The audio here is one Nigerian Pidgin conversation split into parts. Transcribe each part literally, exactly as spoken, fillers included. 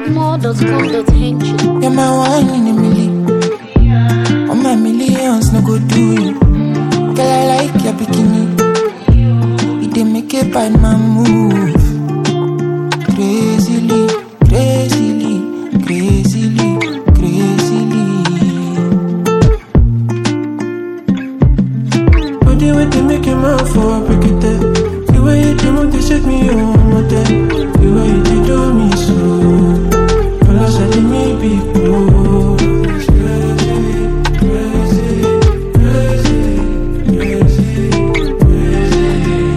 Loaded more dot com dot n g. You're my one in a million. All my millions no go do you. Girl, I like your bikini. It dey make a bad man move. Crazily, crazily, crazily, crazily. Body with the make him out for break it up. The way you do want to shake me on my day. The way you do do me so. All I said to me be cool. It's crazy, crazy, crazy, crazy, crazy.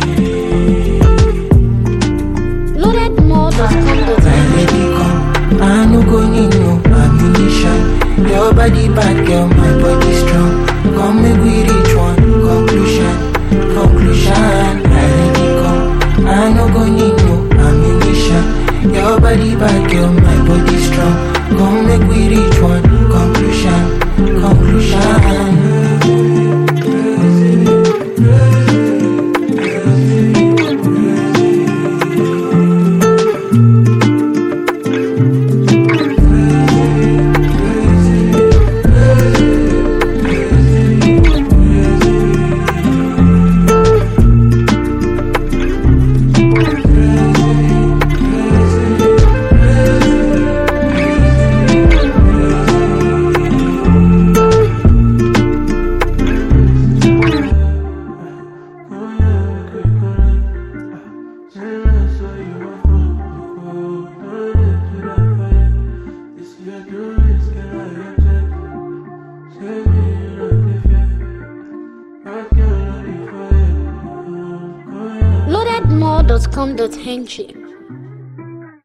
Loaded more dot com dot My n g. lady come, I no go need no ammunition. Your body bad, girl, my body strong. Come make we reach one conclusion, conclusion. My lady come, I no go need no ammunition. Your body bad, girl, my body strong. Come make we reach one conclusion, conclusion. Loaded more dot com dot n g.